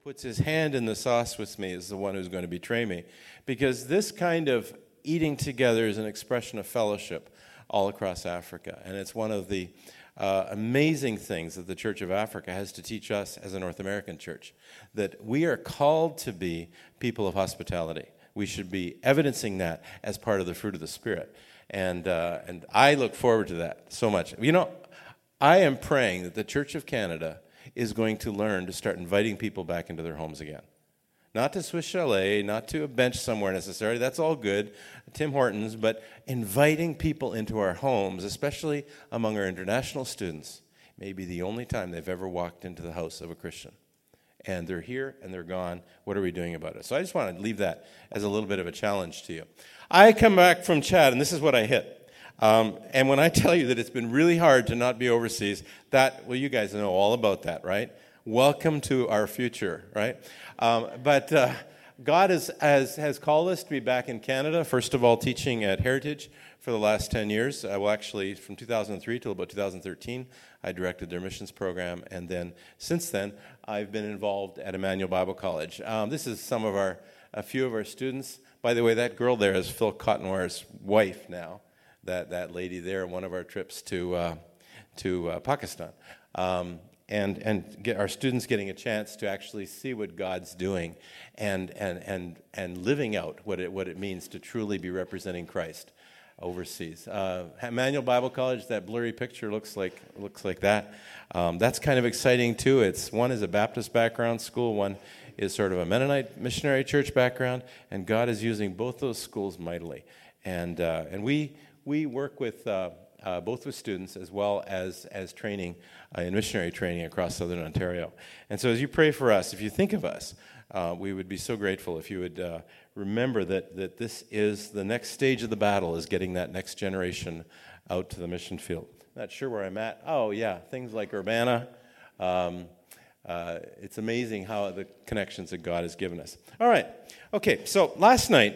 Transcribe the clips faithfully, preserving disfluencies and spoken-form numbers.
puts his hand in the sauce with me is the one who's going to betray me. Because this kind of eating together is an expression of fellowship all across Africa. And it's one of the uh, amazing things that the Church of Africa has to teach us as a North American church, that we are called to be people of hospitality. We should be evidencing that as part of the fruit of the Spirit. And uh, and I look forward to that so much. You know, I am praying that the Church of Canada is going to learn to start inviting people back into their homes again. Not to Swiss Chalet, not to a bench somewhere necessarily. That's all good, Tim Hortons, but inviting people into our homes, especially among our international students, may be the only time they've ever walked into the house of a Christian. And they're here and they're gone. What are we doing about it? So I just want to leave that as a little bit of a challenge to you. I come back from Chad, and this is what I hit. Um, and when I tell you that it's been really hard to not be overseas, that, well, you guys know all about that, right? Welcome to our future, right? Um, but uh, God has, has has called us to be back in Canada, first of all, teaching at Heritage for the last ten years. Uh, well, actually, from two thousand three till about two thousand thirteen, I directed their missions program. And then, since then, I've been involved at Emmanuel Bible College. Um, this is some of our, a few of our students. By the way, that girl there is Phil Cotnoir's wife now, that, that lady there on one of our trips to, uh, to uh, Pakistan. Um, and and get our students getting a chance to actually see what God's doing and and and and living out what it what it means to truly be representing Christ overseas. Uh, Emmanuel Bible College, that blurry picture looks like looks like that. Um, that's kind of exciting too. It's one is a Baptist background school, one is sort of a Mennonite missionary church background, and God is using both those schools mightily. And uh, and we we work with. Uh, Uh, both with students as well as as training uh, in missionary training across Southern Ontario. And so as you pray for us, if you think of us, uh, we would be so grateful if you would uh, remember that that this is the next stage of the battle, is getting that next generation out to the mission field. Not sure where I'm at. Oh, yeah, things like Urbana. Um, uh, it's amazing how the connections that God has given us. All right. Okay, so last night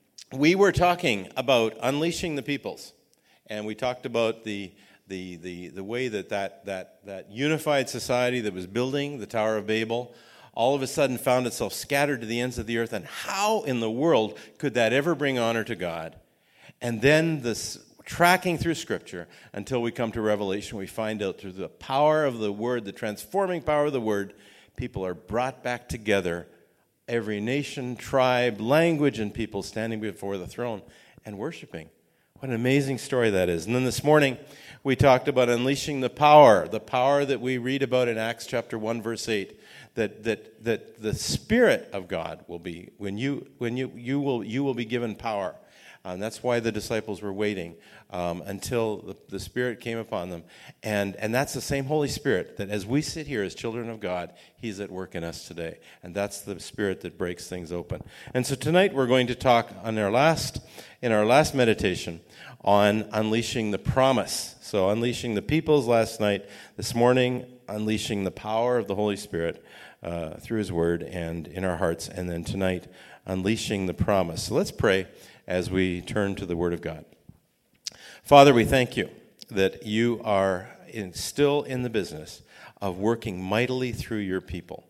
we were talking about unleashing the peoples. And we talked about the the the the way that that, that that unified society that was building the Tower of Babel all of a sudden found itself scattered to the ends of the earth, and how in the world could that ever bring honor to God? And then this tracking through Scripture until we come to Revelation, we find out through the power of the Word, the transforming power of the Word, people are brought back together, every nation, tribe, language, and people standing before the throne and worshiping. What an amazing story that is. And then this morning, we talked about unleashing the power, the power that we read about in Acts chapter one, verse eight, that that that the Spirit of God will be, when you when you you will you will be given power. And that's why the disciples were waiting um, until the, the Spirit came upon them. And and that's the same Holy Spirit that as we sit here as children of God, He's at work in us today. And that's the Spirit that breaks things open. And so tonight we're going to talk on our last, in our last meditation on unleashing the promise. So unleashing the peoples last night, this morning unleashing the power of the Holy Spirit uh, through His Word and in our hearts. And then tonight unleashing the promise. So let's pray as we turn to the Word of God. Father, we thank you that you are in, still in the business of working mightily through your people.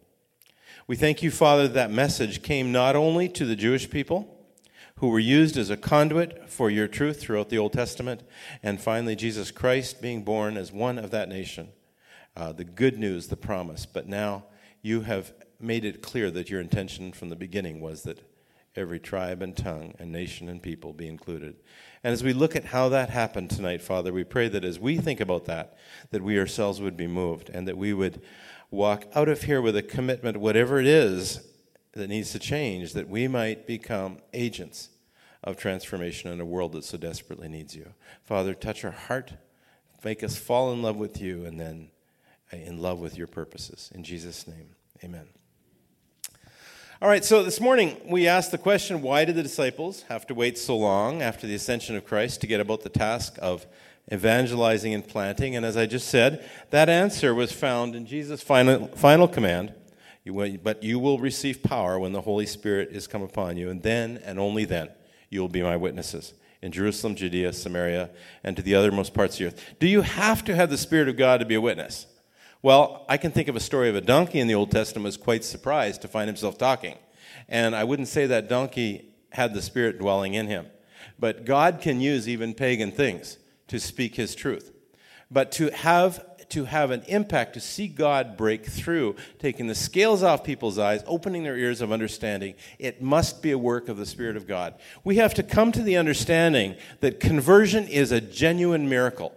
We thank you, Father, that message came not only to the Jewish people, who were used as a conduit for your truth throughout the Old Testament, and finally Jesus Christ being born as one of that nation, uh, the good news, the promise. But now you have made it clear that your intention from the beginning was that every tribe and tongue and nation and people be included. And as we look at how that happened tonight, Father, we pray that as we think about that, that we ourselves would be moved and that we would walk out of here with a commitment, whatever it is that needs to change, that we might become agents of transformation in a world that so desperately needs you. Father, touch our heart, make us fall in love with you, and then in love with your purposes. In Jesus' name, amen. All right, so this morning we asked the question, why did the disciples have to wait so long after the ascension of Christ to get about the task of evangelizing and planting? And as I just said, that answer was found in Jesus' final, final command, you will, but you will receive power when the Holy Spirit is come upon you, and then and only then you will be my witnesses in Jerusalem, Judea, Samaria, and to the othermost parts of the earth. Do you have to have the Spirit of God to be a witness? Well, I can think of a story of a donkey in the Old Testament was quite surprised to find himself talking. And I wouldn't say that donkey had the Spirit dwelling in him. But God can use even pagan things to speak his truth. But to have to have an impact, to see God break through, taking the scales off people's eyes, opening their ears of understanding, it must be a work of the Spirit of God. We have to come to the understanding that conversion is a genuine miracle.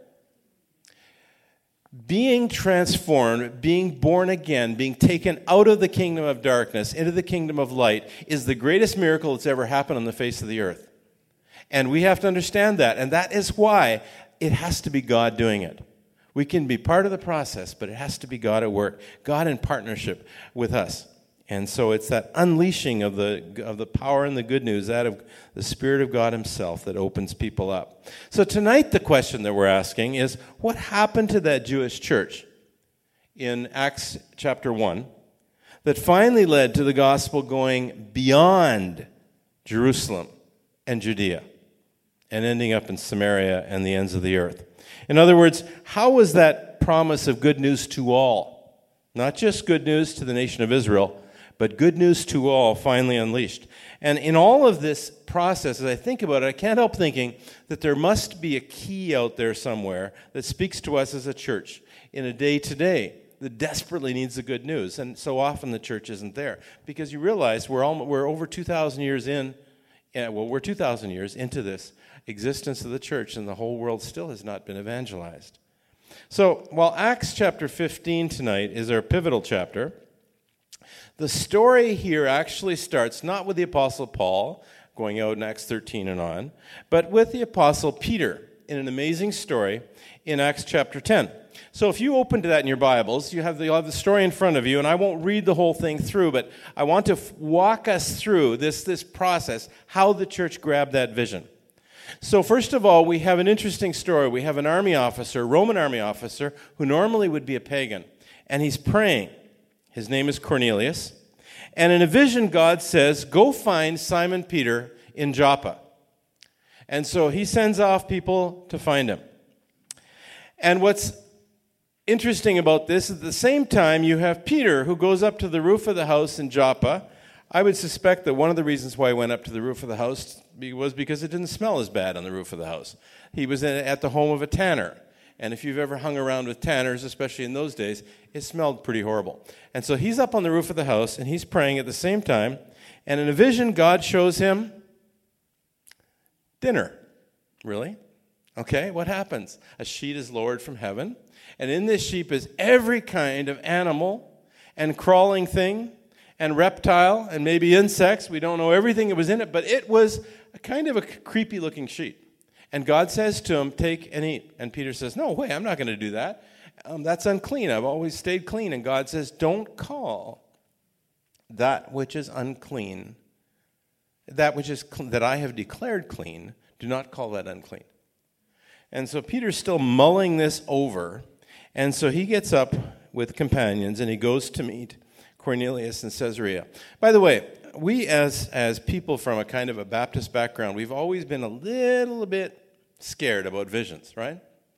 Being transformed, being born again, being taken out of the kingdom of darkness into the kingdom of light is the greatest miracle that's ever happened on the face of the earth. And we have to understand that. And that is why it has to be God doing it. We can be part of the process, but it has to be God at work, God in partnership with us. And so it's that unleashing of the of the power and the good news, that of the Spirit of God himself, that opens people up. So tonight the question that we're asking is, what happened to that Jewish church in Acts chapter one that finally led to the gospel going beyond Jerusalem and Judea and ending up in Samaria and the ends of the earth? In other words, how was that promise of good news to all, not just good news to the nation of Israel, but good news to all finally unleashed? And in all of this process, as I think about it, I can't help thinking that there must be a key out there somewhere that speaks to us as a church in a day today that desperately needs the good news. And so often the church isn't there, because you realize we're all, we're over two thousand years in, yeah, well, we're two thousand years into this existence of the church, and the whole world still has not been evangelized. So while Acts chapter fifteen tonight is our pivotal chapter, the story here actually starts not with the Apostle Paul going out in Acts thirteen and on, but with the Apostle Peter in an amazing story in Acts chapter ten. So if you open to that in your Bibles, you have the, you'll have the story in front of you, and I won't read the whole thing through, but I want to f- walk us through this, this process, how the church grabbed that vision. So first of all, we have an interesting story. We have an army officer, Roman army officer, who normally would be a pagan, and he's praying. His name is Cornelius. And in a vision, God says, go find Simon Peter in Joppa. And so he sends off people to find him. And what's interesting about this is at the same time, you have Peter, who goes up to the roof of the house in Joppa. I would suspect that one of the reasons why he went up to the roof of the house was because it didn't smell as bad on the roof of the house. He was in, at the home of a tanner. And if you've ever hung around with tanners, especially in those days, it smelled pretty horrible. And so he's up on the roof of the house, and he's praying at the same time. And in a vision, God shows him dinner. Really? Okay, what happens? A sheet is lowered from heaven, and in this sheet is every kind of animal and crawling thing and reptile and maybe insects. We don't know everything that was in it, but it was a kind of a creepy-looking sheet. And God says to him, take and eat. And Peter says, no way, I'm not going to do that. Um, that's unclean. I've always stayed clean. And God says, don't call that which is unclean, that which is cl- that I have declared clean, do not call that unclean. And so Peter's still mulling this over. And so he gets up with companions and he goes to meet Cornelius in Caesarea. By the way, we as, as people from a kind of a Baptist background, we've always been a little bit scared about visions, right?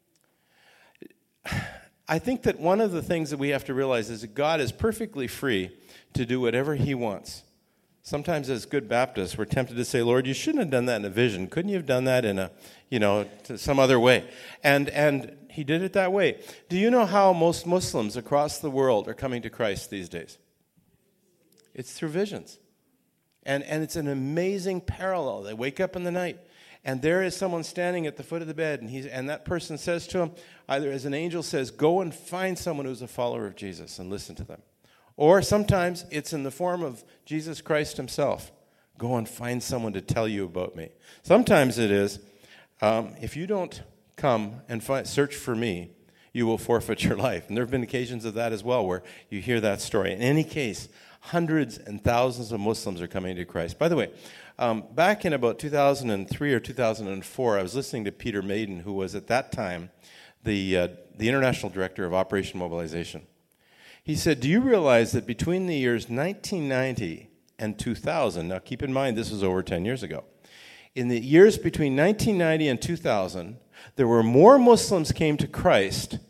I think that one of the things that we have to realize is that God is perfectly free to do whatever he wants. Sometimes as good Baptists, we're tempted to say, Lord, you shouldn't have done that in a vision. Couldn't you have done that in a, you know, some other way? And and he did it that way. Do you know how most Muslims across the world are coming to Christ these days? It's through visions. And and it's an amazing parallel. They wake up in the night, and there is someone standing at the foot of the bed, and he's and that person says to him, either as an angel says, go and find someone who's a follower of Jesus and listen to them. Or sometimes it's in the form of Jesus Christ himself. Go and find someone to tell you about me. Sometimes it is, um, if you don't come and find, search for me, you will forfeit your life. And there have been occasions of that as well where you hear that story. In any case, hundreds and thousands of Muslims are coming to Christ. By the way, um, back in about two thousand three or two thousand four, I was listening to Peter Maiden, who was at that time the uh, the international director of Operation Mobilization. He said, do you realize that between the years nineteen ninety and two thousand, now keep in mind this was over ten years ago, in the years between nineteen ninety and two thousand, there were more Muslims came to Christ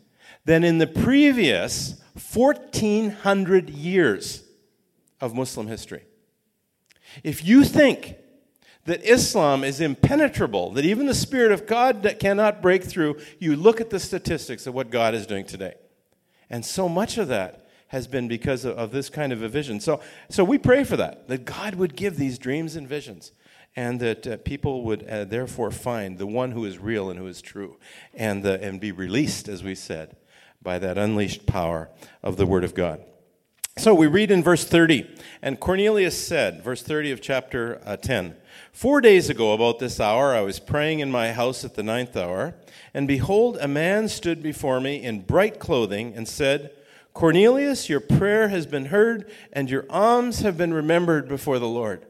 than in the previous fourteen hundred years of Muslim history. If you think that Islam is impenetrable, that even the Spirit of God that cannot break through, you look at the statistics of what God is doing today. And so much of that has been because of, of this kind of a vision. So, so we pray for that, that God would give these dreams and visions, and that uh, people would uh, therefore find the one who is real and who is true, and, uh, and be released, as we said, by that unleashed power of the Word of God. So we read in verse thirty, and Cornelius said, verse thirty of chapter uh, ten, Four days ago about this hour I was praying in my house at the ninth hour, and behold, a man stood before me in bright clothing and said, Cornelius, your prayer has been heard, and your alms have been remembered before the Lord.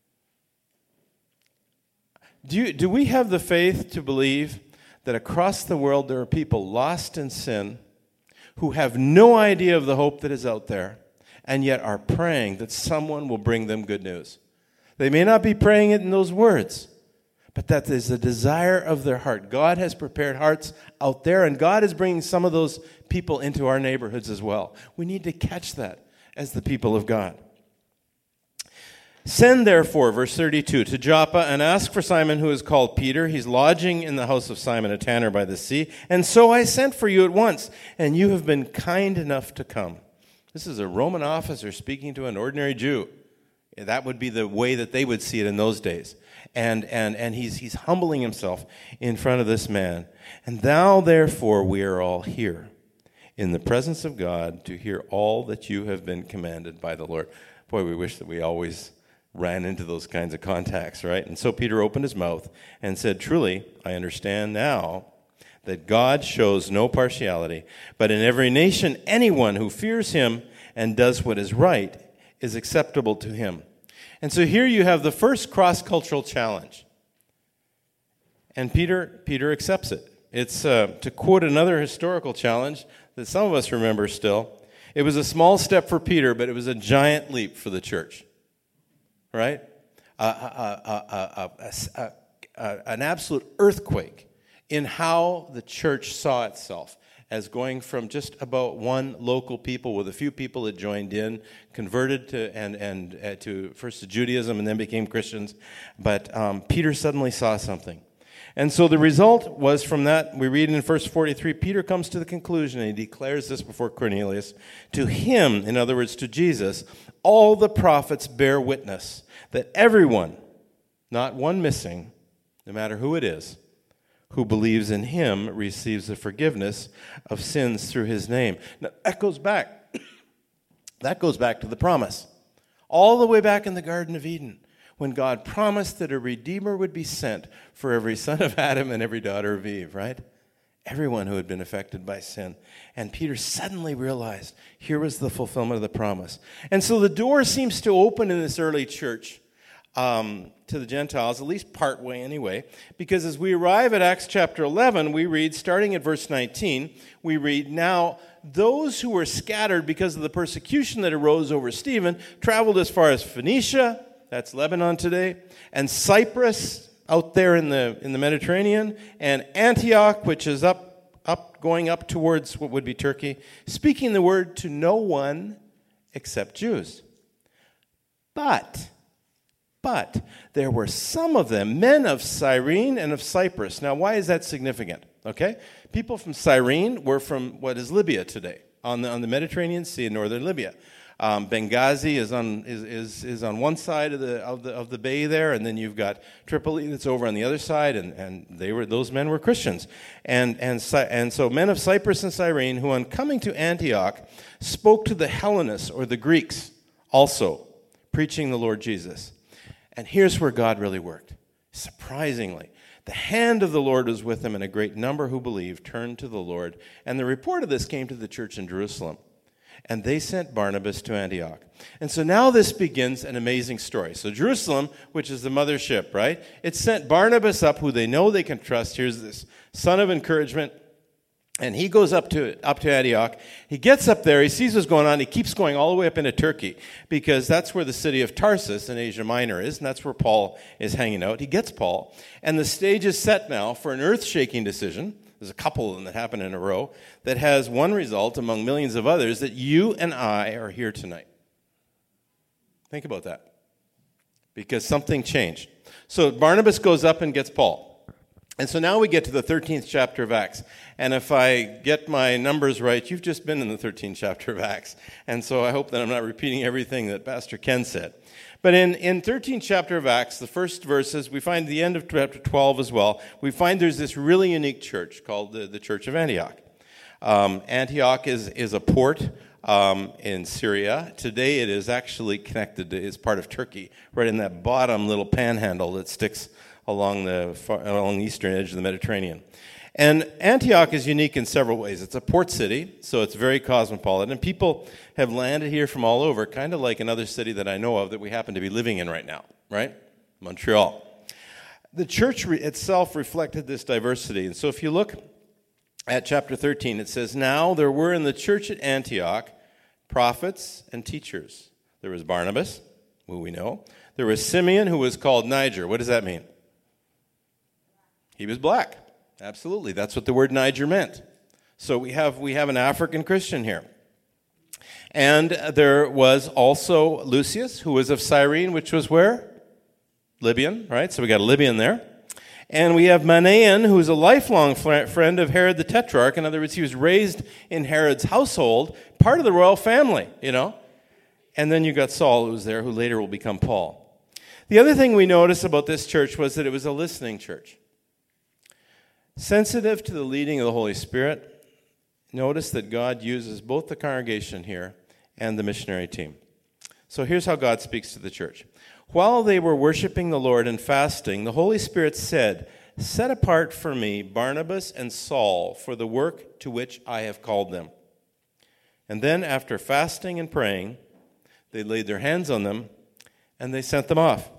Do you, do we have the faith to believe that across the world there are people lost in sin who have no idea of the hope that is out there, and yet are praying that someone will bring them good news? They may not be praying it in those words, but that is the desire of their heart. God has prepared hearts out there, and God is bringing some of those people into our neighborhoods as well. We need to catch that as the people of God. Send therefore, verse thirty-two, to Joppa and ask for Simon who is called Peter. He's lodging in the house of Simon, a tanner by the sea. And so I sent for you at once, and you have been kind enough to come. This is a Roman officer speaking to an ordinary Jew. That would be the way that they would see it in those days. And and and he's he's humbling himself in front of this man. And thou, therefore, we are all here in the presence of God to hear all that you have been commanded by the Lord. Boy, we wish that we always ran into those kinds of contacts, right? And so Peter opened his mouth and said, Truly, I understand now that God shows no partiality, but in every nation anyone who fears him and does what is right is acceptable to him. And so here you have the first cross-cultural challenge. And Peter Peter accepts it. It's, uh, to quote another historical challenge that some of us remember still, it was a small step for Peter, but it was a giant leap for the church. Right? Uh, uh, uh, uh, uh, uh, an absolute earthquake in how the church saw itself as going from just about one local people with a few people that joined in, converted to and and uh, to first to Judaism and then became Christians. But um, Peter suddenly saw something. And so the result was from that, we read in verse forty-three, Peter comes to the conclusion, and he declares this before Cornelius, to him, in other words, to Jesus, all the prophets bear witness that everyone, not one missing, no matter who it is, who believes in him receives the forgiveness of sins through his name. Now, that goes back. That goes back to the promise. All the way back in the Garden of Eden, when God promised that a Redeemer would be sent for every son of Adam and every daughter of Eve, right? Everyone who had been affected by sin. And Peter suddenly realized here was the fulfillment of the promise. And so the door seems to open in this early church um, to the Gentiles, at least part way anyway, because as we arrive at Acts chapter eleven, we read, starting at verse nineteen, we read, Now those who were scattered because of the persecution that arose over Stephen traveled as far as Phoenicia, that's Lebanon today, and Cyprus, out there in the in the Mediterranean, and Antioch, which is up up going up towards what would be Turkey, speaking the word to no one except Jews. But, but there were some of them, men of Cyrene and of Cyprus. Now, why is that significant? Okay, people from Cyrene were from what is Libya today, on the on the Mediterranean Sea in northern Libya. Um, Benghazi is on is, is is on one side of the of the of the bay there, and then you've got Tripoli that's over on the other side, and, and they were those men were Christians, and and and so men of Cyprus and Cyrene, who on coming to Antioch spoke to the Hellenists or the Greeks also, preaching the Lord Jesus. And here's where God really worked. Surprisingly, the hand of the Lord was with them, and a great number who believed turned to the Lord. And the report of this came to the church in Jerusalem. And they sent Barnabas to Antioch. And so now this begins an amazing story. So Jerusalem, which is the mothership, right? It sent Barnabas up, who they know they can trust. Here's this son of encouragement. And he goes up to up to Antioch. He gets up there. He sees what's going on. He keeps going all the way up into Turkey, because that's where the city of Tarsus in Asia Minor is, and that's where Paul is hanging out. He gets Paul. And the stage is set now for an earth-shaking decision. there's a couple of them that happen in a row, that has one result among millions of others, that you and I are here tonight. Think about that. Because something changed. So Barnabas goes up and gets Paul. And so now we get to the thirteenth chapter of Acts. And if I get my numbers right, you've just been in the thirteenth chapter of Acts. And so I hope that I'm not repeating everything that Pastor Ken said. But in, in thirteenth chapter of Acts, the first verses, we find the end of chapter twelve as well, we find there's this really unique church called the, the Church of Antioch. Um, Antioch is, is a port um, in Syria. Today it is actually connected to, is part of Turkey, right in that bottom little panhandle that sticks along the far, along the eastern edge of the Mediterranean. And Antioch is unique in several ways. It's a port city, so it's very cosmopolitan. And people have landed here from all over, kind of like another city that I know of that we happen to be living in right now, right? Montreal. The church re- itself reflected this diversity. And so if you look at chapter thirteen, it says, "Now there were in the church at Antioch prophets and teachers. There was Barnabas, who we know. There was Simeon, who was called Niger." What does that mean? He was black. Absolutely. That's what the word Niger meant. So we have we have an African Christian here. And there was also Lucius, who was of Cyrene, which was where? Libyan, right? So we got a Libyan there. And we have Manaen, who's a lifelong friend of Herod the Tetrarch. In other words, he was raised in Herod's household, part of the royal family, you know. And then you got Saul, who was there, who later will become Paul. The other thing we notice about this church was that it was a listening church. Sensitive to the leading of the Holy Spirit, notice that God uses both the congregation here and the missionary team. So here's how God speaks to the church. While they were worshiping the Lord and fasting, the Holy Spirit said, "Set apart for me Barnabas and Saul for the work to which I have called them." And then after fasting and praying, they laid their hands on them and they sent them off.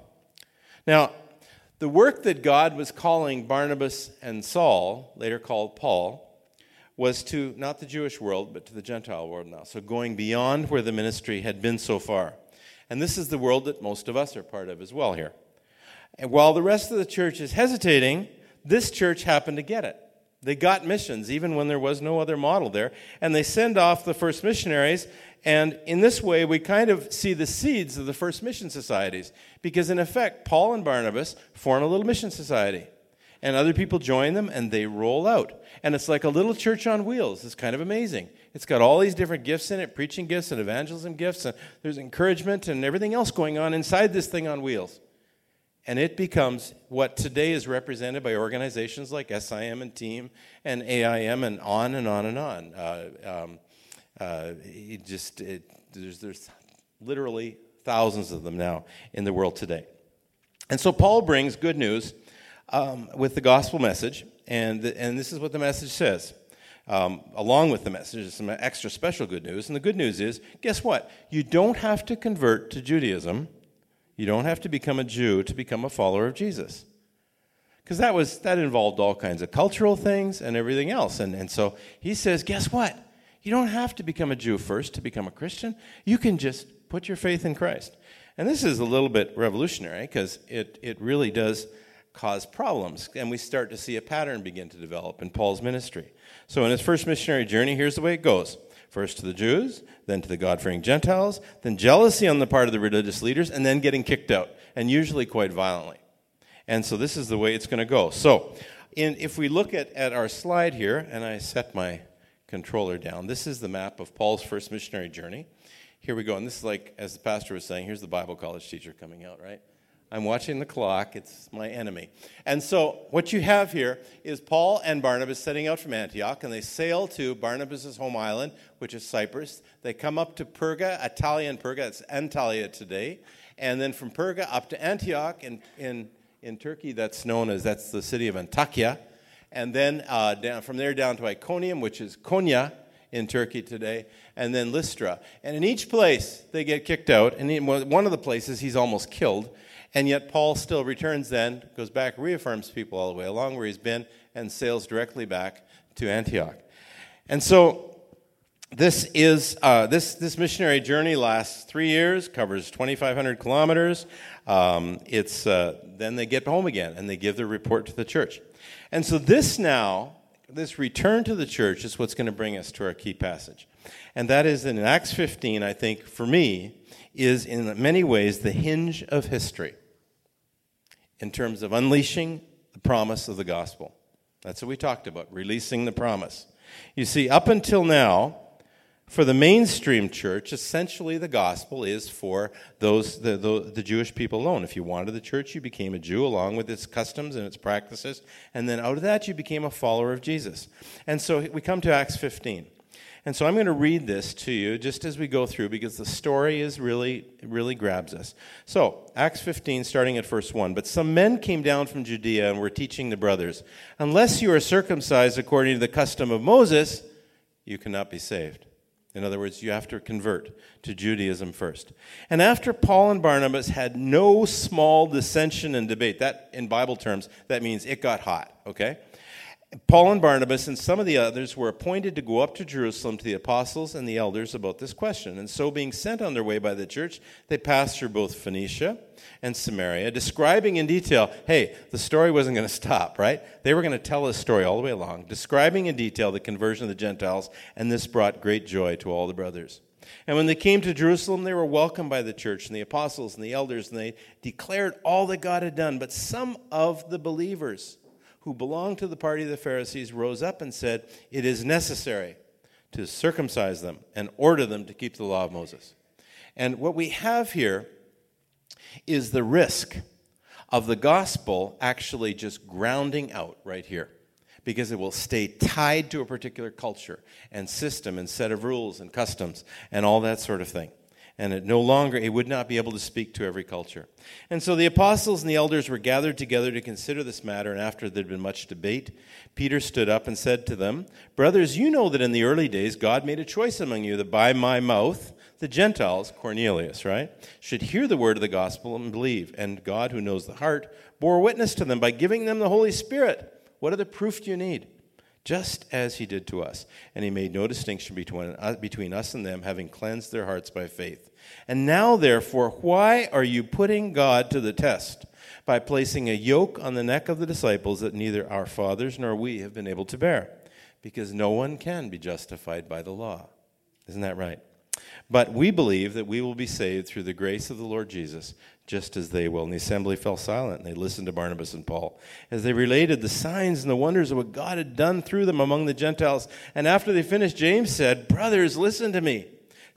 Now, the work that God was calling Barnabas and Saul, later called Paul, was to not the Jewish world, but to the Gentile world now. So going beyond where the ministry had been so far. And this is the world that most of us are part of as well here. And while the rest of the church is hesitating, this church happened to get it. They got missions, even when there was no other model there. And they send off the first missionaries. And in this way, we kind of see the seeds of the first mission societies. Because in effect, Paul and Barnabas form a little mission society. And other people join them, and they roll out. And it's like a little church on wheels. It's kind of amazing. It's got all these different gifts in it, preaching gifts and evangelism gifts. And there's encouragement and everything else going on inside this thing on wheels. And it becomes what today is represented by organizations like S I M and Team and A I M and on and on and on. Uh, um, uh, it just it, there's, there's literally thousands of them now in the world today. And so Paul brings good news um, with the gospel message, and the, and this is what the message says. Um, along with the message is some extra special good news, and the good news is, guess what? You don't have to convert to Judaism. You don't have to become a Jew to become a follower of Jesus. Because that was that involved all kinds of cultural things and everything else. And, and so he says, guess what? You don't have to become a Jew first to become a Christian. You can just put your faith in Christ. And this is a little bit revolutionary because it, it really does cause problems. And we start to see a pattern begin to develop in Paul's ministry. So in his first missionary journey, here's the way it goes. First to the Jews, then to the God-fearing Gentiles, then jealousy on the part of the religious leaders, and then getting kicked out, and usually quite violently. And so this is the way it's going to go. So in, if we look at, at our slide here, and I set my controller down, this is the map of Paul's first missionary journey. Here we go. And this is like, as the pastor was saying, here's the Bible college teacher coming out, right? I'm watching the clock. It's my enemy. And so what you have here is Paul and Barnabas setting out from Antioch, and they sail to Barnabas' home island, which is Cyprus. They come up to Perga, Italian Perga. It's Antalya today. And then from Perga up to Antioch in, in, in Turkey, that's known as, that's the city of Antakya. And then uh, down, from there down to Iconium, which is Konya in Turkey today, and then Lystra. And in each place, they get kicked out. And in one of the places, he's almost killed. And yet Paul still returns then, goes back, reaffirms people all the way along where he's been, and sails directly back to Antioch. And so this is uh, this this missionary journey lasts three years, covers twenty-five hundred kilometers. Um, it's uh, then they get home again, and they give their report to the church. And so this now this return to the church is what's going to bring us to our key passage. And that is that in Acts fifteen, I think, for me, is in many ways the hinge of history in terms of unleashing the promise of the gospel. That's what we talked about, releasing the promise. You see, up until now, for the mainstream church, essentially the gospel is for those the, the, the Jewish people alone. If you wanted the church, you became a Jew along with its customs and its practices, and then out of that you became a follower of Jesus. And so we come to Acts fifteen. And so I'm going to read this to you just as we go through because the story is really, really grabs us. So, Acts fifteen, starting at verse one. But some men came down from Judea and were teaching the brothers, unless you are circumcised according to the custom of Moses, you cannot be saved. In other words, you have to convert to Judaism first. And after Paul and Barnabas had no small dissension and debate, that in Bible terms, that means it got hot, okay? Paul and Barnabas and some of the others were appointed to go up to Jerusalem to the apostles and the elders about this question. And so being sent on their way by the church, they passed through both Phoenicia and Samaria, describing in detail, hey, the story wasn't going to stop, right? They were going to tell this story all the way along, describing in detail the conversion of the Gentiles, and this brought great joy to all the brothers. And when they came to Jerusalem, they were welcomed by the church and the apostles and the elders, and they declared all that God had done. But some of the believers who belonged to the party of the Pharisees rose up and said, it is necessary to circumcise them and order them to keep the law of Moses. And what we have here is the risk of the gospel actually just grounding out right here, because it will stay tied to a particular culture and system and set of rules and customs and all that sort of thing. And it no longer, it would not be able to speak to every culture. And so the apostles and the elders were gathered together to consider this matter, and after there had been much debate, Peter stood up and said to them, brothers, you know that in the early days God made a choice among you that by my mouth the Gentiles, Cornelius, right, should hear the word of the gospel and believe. And God, who knows the heart, bore witness to them by giving them the Holy Spirit. What other proof do you need? Just as he did to us. And he made no distinction between, uh, between us and them, having cleansed their hearts by faith. And now, therefore, why are you putting God to the test by placing a yoke on the neck of the disciples that neither our fathers nor we have been able to bear? Because no one can be justified by the law. Isn't that right? But we believe that we will be saved through the grace of the Lord Jesus, just as they will. And the assembly fell silent, and they listened to Barnabas and Paul as they related the signs and the wonders of what God had done through them among the Gentiles. And after they finished, James said, brothers, listen to me.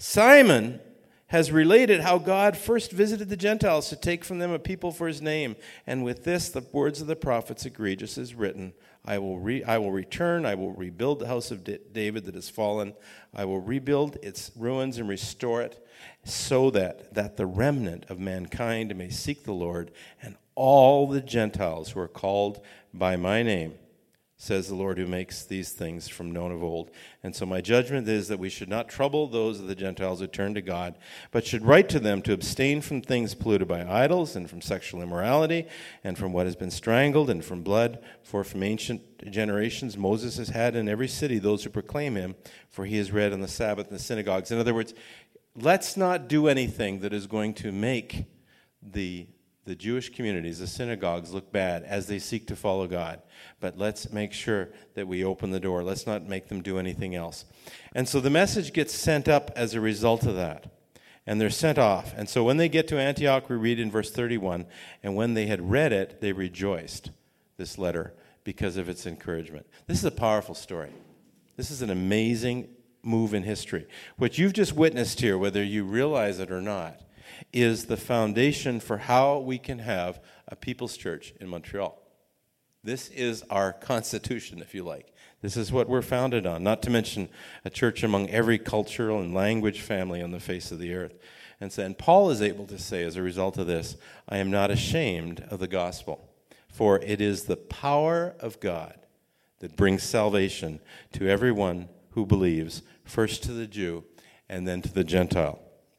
Simon has related how God first visited the Gentiles to take from them a people for his name. And with this, the words of the prophets agree, just as written, I will re- I will return, I will rebuild the house of D- David that has fallen. I will rebuild its ruins and restore it, so that, that the remnant of mankind may seek the Lord, and all the Gentiles who are called by my name, says the Lord who makes these things from known of old. And so my judgment is that we should not trouble those of the Gentiles who turn to God, but should write to them to abstain from things polluted by idols, and from sexual immorality, and from what has been strangled, and from blood. For from ancient generations Moses has had in every city those who proclaim him, for he is read on the Sabbath in the synagogues. In other words, let's not do anything that is going to make the the Jewish communities, the synagogues, look bad as they seek to follow God. But let's make sure that we open the door. Let's not make them do anything else. And so the message gets sent up as a result of that. And they're sent off. And so when they get to Antioch, we read in verse thirty-one, and when they had read it, they rejoiced, this letter, because of its encouragement. This is a powerful story. This is an amazing move in history. What you've just witnessed here, whether you realize it or not, is the foundation for how we can have a people's church in Montreal. This is our constitution, if you like. This is what we're founded on, not to mention a church among every cultural and language family on the face of the earth. And so, and Paul is able to say, as a result of this, I am not ashamed of the gospel, for it is the power of God that brings salvation to everyone who believes, first to the Jew and then to the Gentile.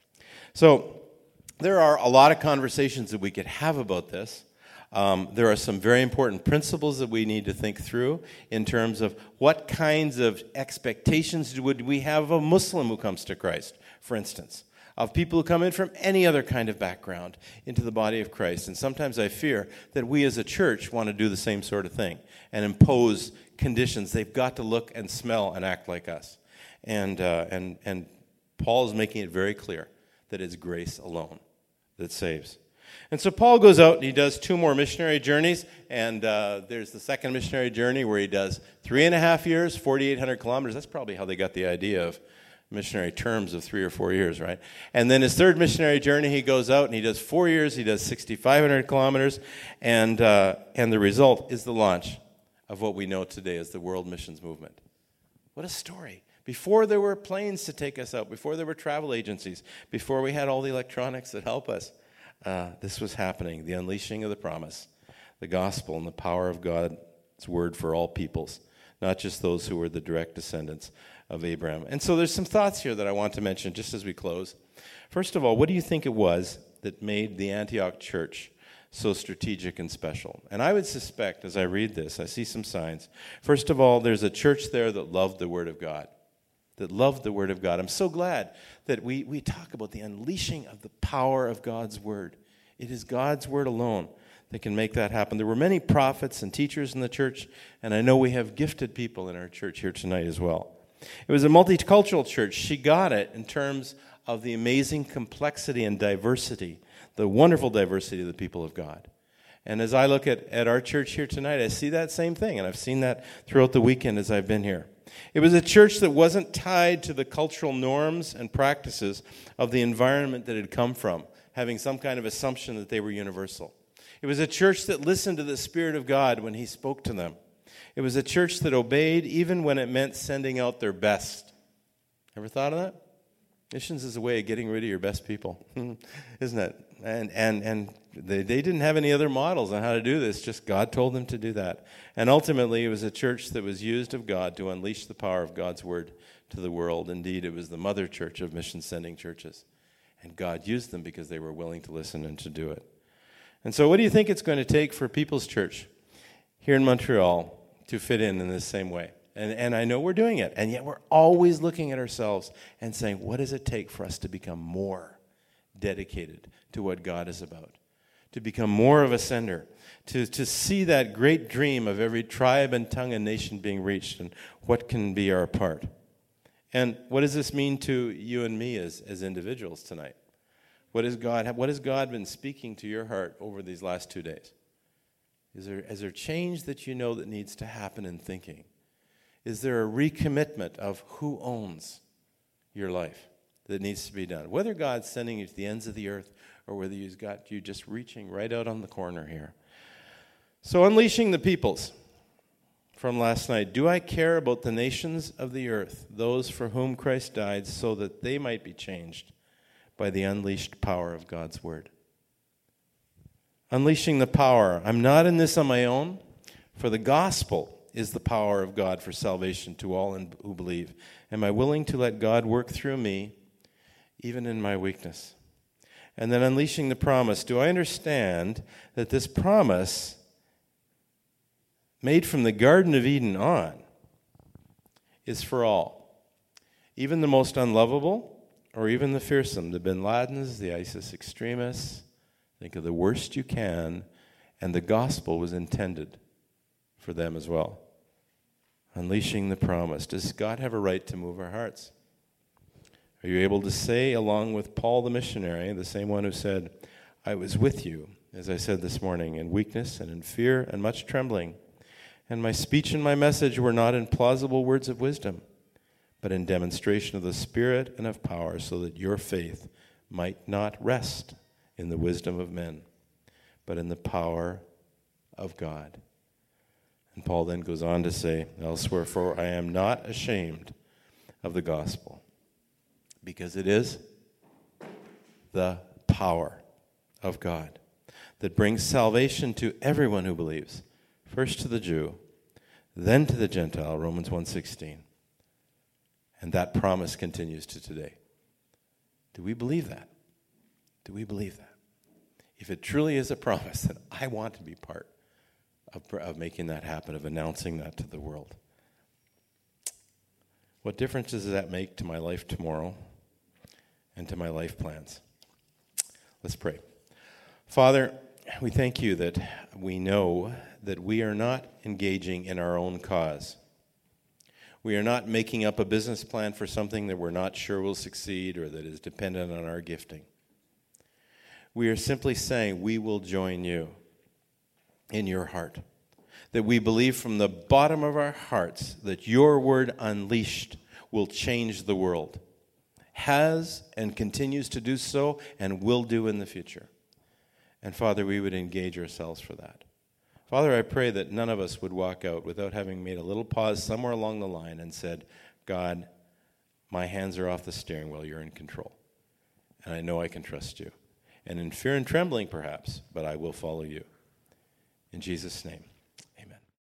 So, there are a lot of conversations that we could have about this. Um, there are some very important principles that we need to think through in terms of what kinds of expectations would we have of a Muslim who comes to Christ, for instance. of people who come in from any other kind of background into the body of Christ. And sometimes I fear that we as a church want to do the same sort of thing and impose conditions. They've got to look and smell and act like us. And, uh, and, and Paul is making it very clear that it's grace alone that saves. And so Paul goes out and he does two more missionary journeys, and uh, there's the second missionary journey where he does three and a half years, forty-eight hundred kilometers. That's probably how they got the idea of missionary terms of three or four years, right? And then his third missionary journey, he goes out and he does four years, he does sixty-five hundred kilometers, and uh, and the result is the launch of what we know today as the World Missions Movement. What a story. Before there were planes to take us out, before there were travel agencies, before we had all the electronics that help us, uh, this was happening, the unleashing of the promise, the gospel, and the power of God's word for all peoples, not just those who were the direct descendants of Abraham. And so there's some thoughts here that I want to mention just as we close. First of all, what do you think it was that made the Antioch church so strategic and special? And I would suspect, as I read this, I see some signs. First of all, there's a church there that loved the Word of God, that loved the Word of God. I'm so glad that we, we talk about the unleashing of the power of God's Word. It is God's Word alone that can make that happen. There were many prophets and teachers in the church, and I know we have gifted people in our church here tonight as well. It was a multicultural church. She got it in terms of the amazing complexity and diversity, the wonderful diversity of the people of God. And as I look at, at our church here tonight, I see that same thing, and I've seen that throughout the weekend as I've been here. It was a church that wasn't tied to the cultural norms and practices of the environment that it had come from, having some kind of assumption that they were universal. It was a church that listened to the Spirit of God when He spoke to them. It was a church that obeyed even when it meant sending out their best. Ever thought of that? Missions is a way of getting rid of your best people, isn't it? And and and they, they didn't have any other models on how to do this, just God told them to do that. And ultimately, it was a church that was used of God to unleash the power of God's word to the world. Indeed, it was the mother church of mission-sending churches. And God used them because they were willing to listen and to do it. And so what do you think it's going to take for People's Church here in Montreal to fit in in this same way? And, and I know we're doing it, and yet we're always looking at ourselves and saying, what does it take for us to become more dedicated to what God is about? To become more of a sender, to, to see that great dream of every tribe and tongue and nation being reached, and what can be our part. And what does this mean to you and me as, as individuals tonight? What is God, what has God been speaking to your heart over these last two days? Is there, is there change that you know that needs to happen in thinking? Is there a recommitment of who owns your life that needs to be done? Whether God's sending you to the ends of the earth or whether He's got you just reaching right out on the corner here. So unleashing the peoples from last night. Do I care about the nations of the earth, those for whom Christ died, so that they might be changed by the unleashed power of God's word? Unleashing the power. I'm not in this on my own, for the gospel is the power of God for salvation to all who believe. Am I willing to let God work through me, even in my weakness? And then unleashing the promise. Do I understand that this promise, made from the Garden of Eden on, is for all? Even the most unlovable, or even the fearsome, the Bin Ladens, the ISIS extremists. Think of the worst you can, and the gospel was intended for them as well. Unleashing the promise. Does God have a right to move our hearts? Are you able to say, along with Paul the missionary, the same one who said, I was with you, as I said this morning, in weakness and in fear and much trembling, and my speech and my message were not in plausible words of wisdom, but in demonstration of the Spirit and of power, so that your faith might not rest in the wisdom of men, but in the power of God. And Paul then goes on to say elsewhere, for I am not ashamed of the gospel, because it is the power of God that brings salvation to everyone who believes, first to the Jew, then to the Gentile, Romans one sixteen. And that promise continues to today. Do we believe that? Do we believe that? If it truly is a promise, then I want to be part of, of making that happen, of announcing that to the world. What difference does that make to my life tomorrow and to my life plans. Let's pray. Father, we thank you that we know that we are not engaging in our own cause. We are not making up a business plan for something that we're not sure will succeed or that is dependent on our gifting. We are simply saying we will join you in your heart. That we believe from the bottom of our hearts that your word unleashed will change the world. Has and continues to do so and will do in the future. And Father, we would engage ourselves for that. Father, I pray that none of us would walk out without having made a little pause somewhere along the line and said, God, my hands are off the steering wheel, you're in control. And I know I can trust you. And in fear and trembling perhaps, but I will follow you. In Jesus' name.